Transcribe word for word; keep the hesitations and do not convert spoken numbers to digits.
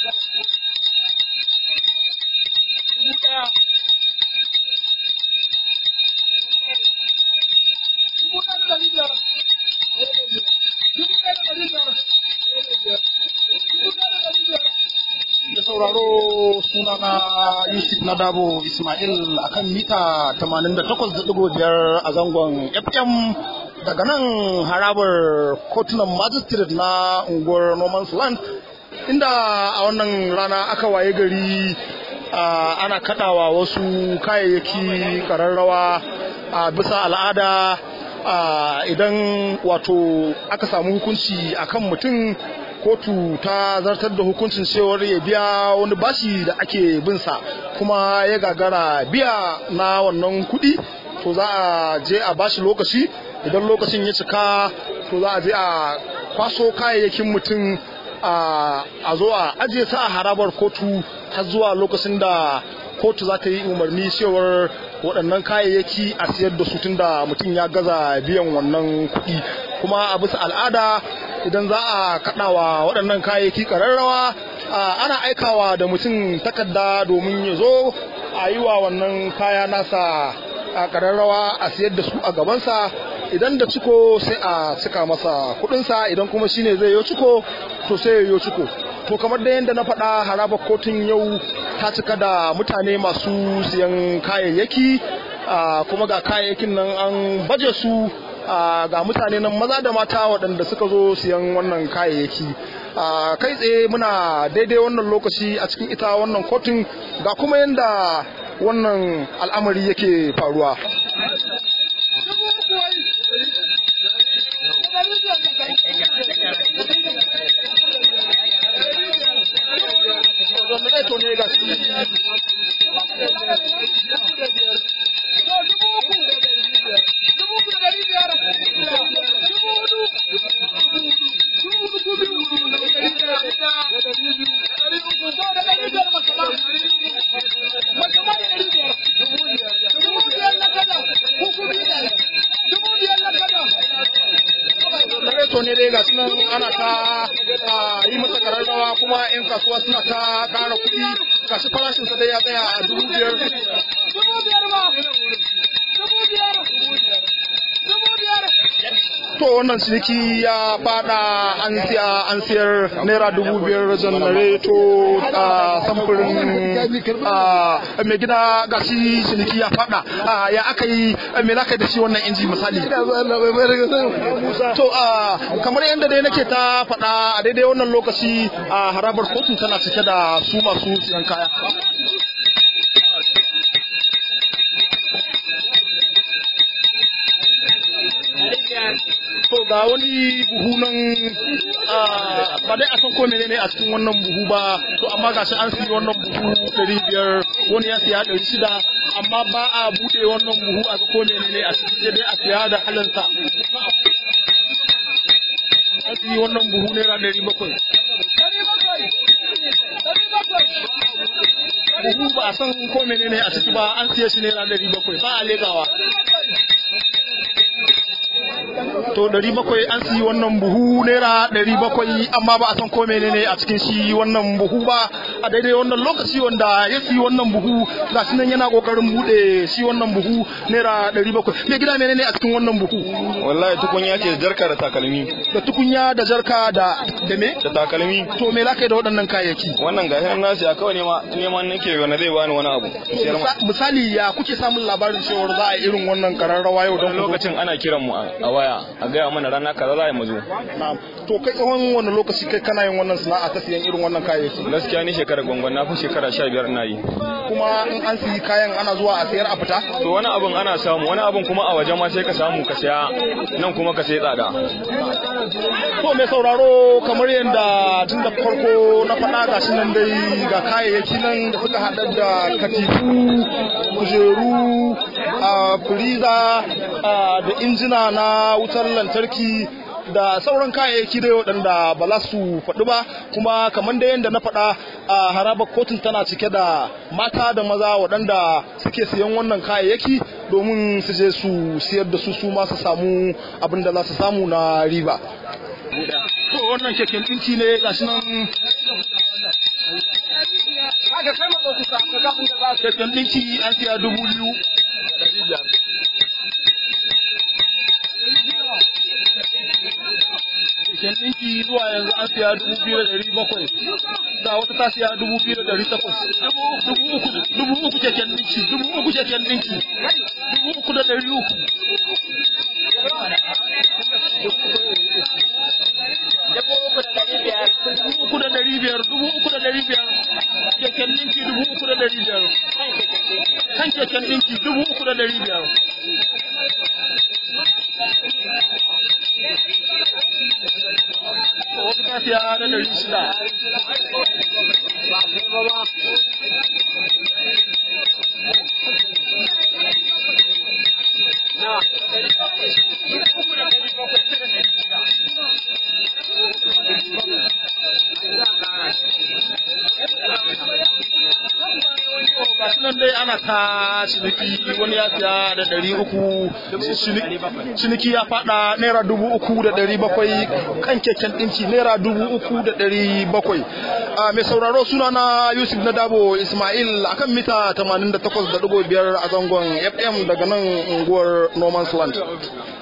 sauraro sunana Yusuf Nadabo Ismail akan mita tamanin da takwas da ɗigo biyar a zangon F M daga nan harabar kotunan magistrate na unguwar Norman's Land, inda a wannan rana aka waye gari ana kadawa wasu kayayyaki kararrawa a bisa al'ada idan wato aka samu hukunci akan mutum, kotu ta zartar da hukuncin cewar ya biya wani bashi da ake binsa kuma ya gagara biya na wannan kuɗi, to za a je a bashi lokaci. Idan lokacin ya cika to za a je a kwaso kayayyakin mutum a zo a ajiye ta a harabar kotu har zuwa lokacin da kotu za ta yi umarni cewar waɗannan kayayyaki a siyar da su tunda mutum ya gaza biyan wannan kuɗi. Kuma a bisa al'ada idan za a kaɗawa waɗannan kayayyaki ƙararrawa ana aikawa da mutum takarda domin ya zo a yi wa wannan kaya nasa a ƙararrawa a siyar da su a gabansa. Idan da ciko sai a cika masa kuɗinsa, idan kuma shine zai yi ciko to sai ya yi ciko. To kamar da yadda na faɗa, harabar kotun yau ta cika da mutane masu siyan kayayyaki, kuma ga kayayyakin nan an baje su, ga mutane nan maza da mata waɗanda suka zo siyan wannan kayayyaki. Kai tsaye muna daidai wannan lokaci a cikin ita wannan kotun, ga kuma yadda wannan al'amari yake faruwa. to ne dai ga sunan ana ta yi masa kararrawa, kuma yan kasuwa suna ta kara kuɗi. Gashi farashin sa dai ya tsaya a dubu biyar. To wannan ciniki ya fada an siya an siyar naira dubu biyar janareto a samfurin mai gida. Gashi ciniki ya fada, ya aka yi me za ka da shi wannan inji misali? To kamar yadda dai nake ta faɗa a daidai wannan lokaci a harabar kotu tana cike da su masu siyan kaya. To ga wani buhu nan ba dai a san ko menene a cikin wannan buhu ba, to amma gashi an siya wannan buhu ɗari biyar, wani ya siya ɗari shida, amma ba a buɗe wannan buhu a ga ko menene a cikin, sai dai a siya da halinsa. An siya wannan buhu naira ɗari bakwai. Buhu ba a san ko menene a ciki ba, an siya shi naira ɗari bakwai, ba a legawa. To ɗari bakwai an siyi wannan buhu naira ɗari bakwai, amma ba a san ko menene a cikin shi wannan buhu ba a daidai wannan lokaci. Wanda ya siyi wannan buhu ga shi nan yana kokarin bude shi wannan buhu naira ɗari bakwai. Me gida menene a cikin wannan buhu? Wallahi tukunya ce da jarka da takalmi. Da tukunya da jarka da da me? Da takalmi. To me zaka yi da waɗannan kayayyaki? Wannan ga nan nasi a kawai nema neman nake wanda zai bani wani abu. Misali ya kuke samun labarin cewa za a yi irin wannan kararrawa yau don lokacin ana kiran mu a waya a gaya mana rana kaza za mu zo. To kai tsawon wani lokaci kai kana yin wannan sana'a ta siyan irin wannan kayayyaki? Gaskiya ni shekara gwangwan na fi shekara sha biyar ina yi. Kuma in an siyi kayan ana zuwa a sayar a fita? To wani abun ana samu, wani abun kuma a waje ma sai ka samu ka saya, nan kuma ka sai tsada. To mai sauraro, kamar yadda tun da farko na faɗa gashi nan dai ga kayayyaki nan da suka haɗa da katifu, kujeru, firiza da injina na wutar lantarki da sauran kayayyaki dai waɗanda ba za su faɗi ba. Kuma kamar da yadda na faɗa, a harabar kotun tana cike da mata da maza waɗanda suke siyan wannan kayayyaki domin su je su siyar da su su ma su samu abin da za su samu na riba. To to wannan keken dinki ne gashi nan kaga kai ma ku sa kaga abin da za ka keken dinki an siya dubu biyu da ɗari biyar keken dinki zuwa yanzu an siya dubu biyu da ɗari bakwai da wata ta siya dubu biyu da ɗari takwas dubu uku dubu uku keken dinki dubu uku keken dinki dubu uku da ɗari uku dubu uku da ɗari biyar dubu uku da ɗari biyar keken dinki dubu uku da ɗari biyar kan keken dinki dubu uku da ɗari biyar wata ta siya da ɗari shida nan dai ana ta ciniki wani ya siya da ɗari uku ciniki ya fada naira dubu uku da ɗari bakwai kan keken ɗinki naira dubu uku da ɗari bakwai mai sauraro suna na Yusuf na Dabo Ismail akan mita tamanin da takwas da ɗigo biyar a zangon F M daga nan unguwar No Man's Land.